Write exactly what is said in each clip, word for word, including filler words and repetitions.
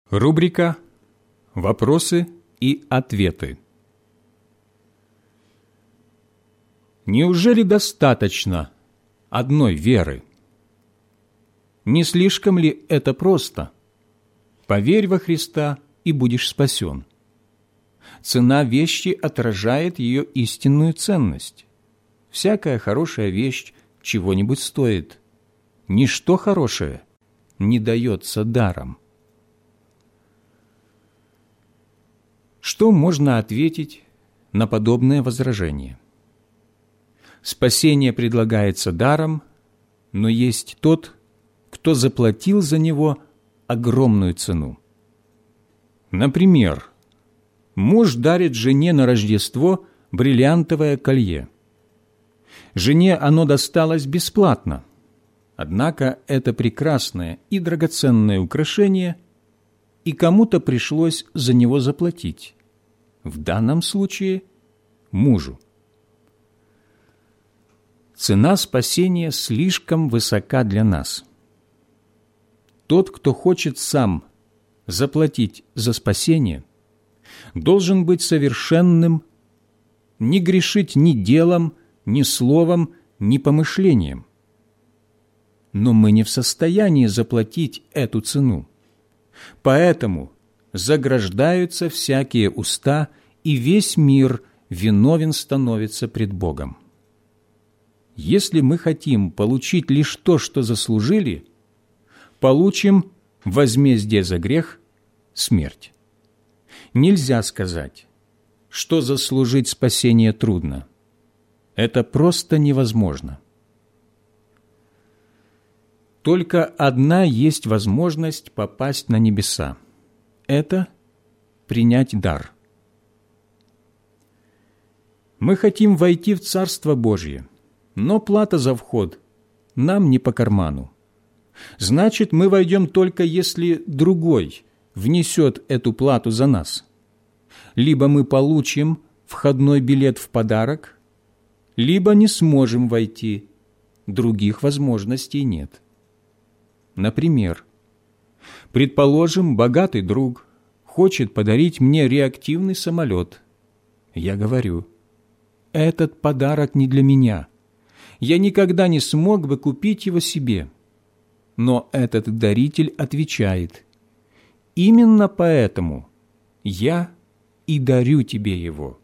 Рубрика «Вопросы и ответы». Неужели достаточно одной веры? Не слишком ли это просто? Поверь во Христа, и будешь спасен. Цена вещи отражает ее истинную ценность. Всякая хорошая вещь чего-нибудь стоит. Ничто хорошее не дается даром. Что можно ответить на подобное возражение? Спасение предлагается даром, но есть тот, кто заплатил за него огромную цену. Например, муж дарит жене на Рождество бриллиантовое колье. Жене оно досталось бесплатно, однако это прекрасное и драгоценное украшение, и кому-то пришлось за него заплатить. В данном случае мужу. Цена спасения слишком высока для нас. Тот, кто хочет сам заплатить за спасение, должен быть совершенным, не грешить ни делом, ни словом, ни помышлением. Но мы не в состоянии заплатить эту цену. Поэтому заграждаются всякие уста, и весь мир виновен становится пред Богом. Если мы хотим получить лишь то, что заслужили, получим возмездие за грех – смерть. Нельзя сказать, что заслужить спасение трудно. Это просто невозможно. Только одна есть возможность попасть на небеса. Это принять дар. Мы хотим войти в Царство Божье, но плата за вход нам не по карману. Значит, мы войдем только если другой внесет эту плату за нас. Либо мы получим входной билет в подарок, либо не сможем войти. Других возможностей нет. Например, предположим, богатый друг хочет подарить мне реактивный самолет. Я говорю, этот подарок не для меня. Я никогда не смог бы купить его себе. Но этот даритель отвечает, именно поэтому я и дарю тебе его.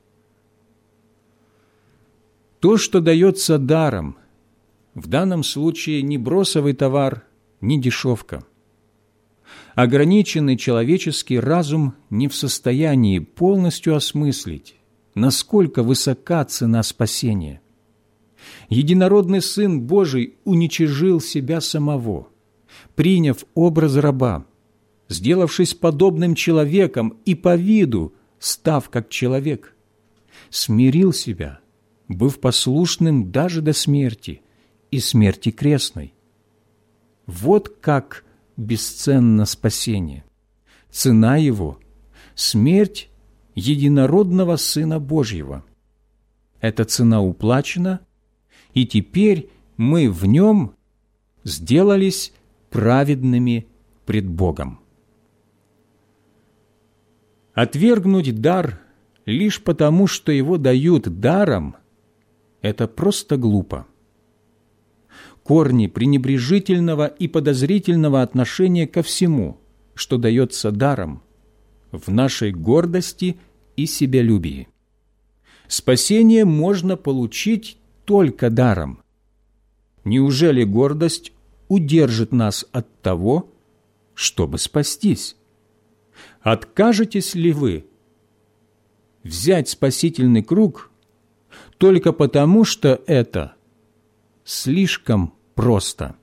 То, что дается даром, в данном случае не бросовый товар, не дешевка. Ограниченный человеческий разум не в состоянии полностью осмыслить, насколько высока цена спасения. Единородный Сын Божий уничижил себя самого, приняв образ раба, сделавшись подобным человеком и по виду, став как человек, смирил себя, быв послушным даже до смерти и смерти крестной. Вот как бесценно спасение. Цена его – смерть единородного Сына Божьего. Эта цена уплачена, и теперь мы в нем сделались праведными пред Богом. Отвергнуть дар лишь потому, что его дают даром, это просто глупо. Корни пренебрежительного и подозрительного отношения ко всему, что дается даром, в нашей гордости и себялюбии. Спасение можно получить только даром. Неужели гордость удержит нас от того, чтобы спастись? Откажетесь ли вы взять спасительный круг только потому, что это слишком просто?